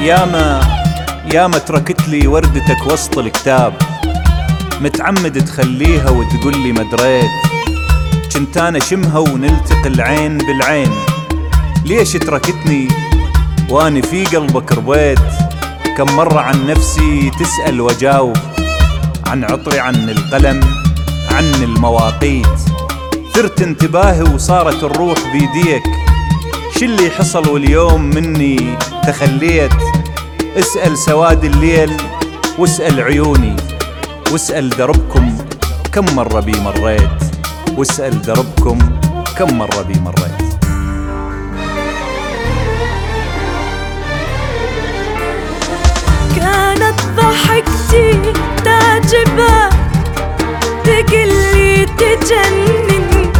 ياما تركت لي وردتك وسط الكتاب، متعمد تخليها وتقول لي مدريت، كنت انا شمها ونلتقي العين بالعين. ليش تركتني واني في قلبك ربيت؟ كم مرة عن نفسي تسأل وجاوب، عن عطري، عن القلم، عن المواقيت. ثرت انتباهي وصارت الروح بيديك، شو اللي حصل واليوم مني تخليت؟ اسأل سواد الليل واسأل عيوني، واسأل دربكم كم مرة بي مريت، واسأل دربكم كم مرة بي مريت. كانت ضحكتي تعجبك، تقلي تجنن،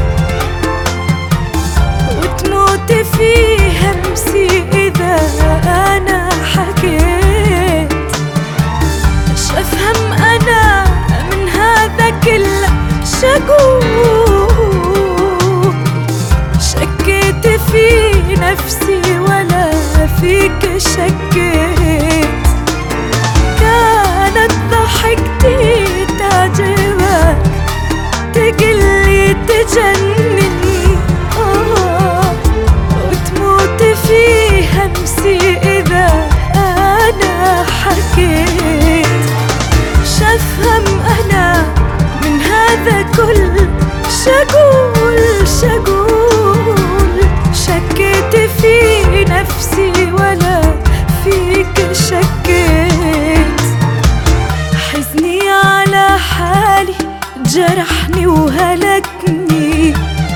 وتموت في همسي إذا أنا حكيت. ايش أفهم أنا من هذا كله؟ شقول شكيت في نفسي ولا فيك شكيت. كانت ضحكتي تعجبك، تقلي تجنني، وتموت في همسي إذا أنا حكيت. شفهم أنا من هذا كل؟ شقول شكيت في نفسي ولا فيك شكيت. حزني على حالي جرحني وهلكني،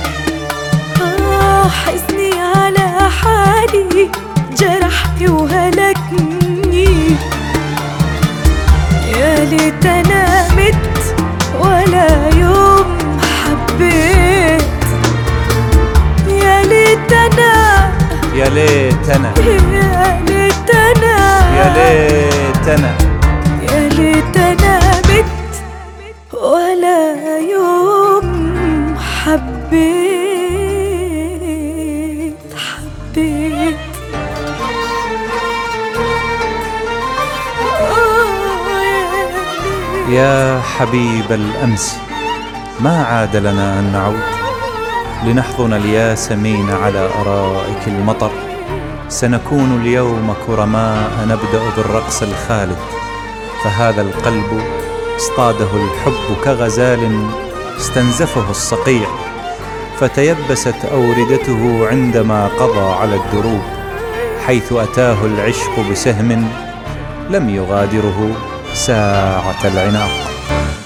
حزني على حالي جرحني وهلكني. يا ليت أنا مت ولا يوم حبيت، يا ليت أنا، يا ليت أنا، يا ليت أنا، يا ليت أنا، يا ليت أنا مت ولا يوم حبيت. يا حبيب الأمس، ما عاد لنا أن نعود لنحضن الياسمين على أرائك المطر. سنكون اليوم كرماء نبدأ بالرقص الخالد، فهذا القلب اصطاده الحب كغزال استنزفه الصقيع، فتيبست أوردته عندما قضى على الدروب، حيث أتاه العشق بسهم لم يغادره ساعة العناق.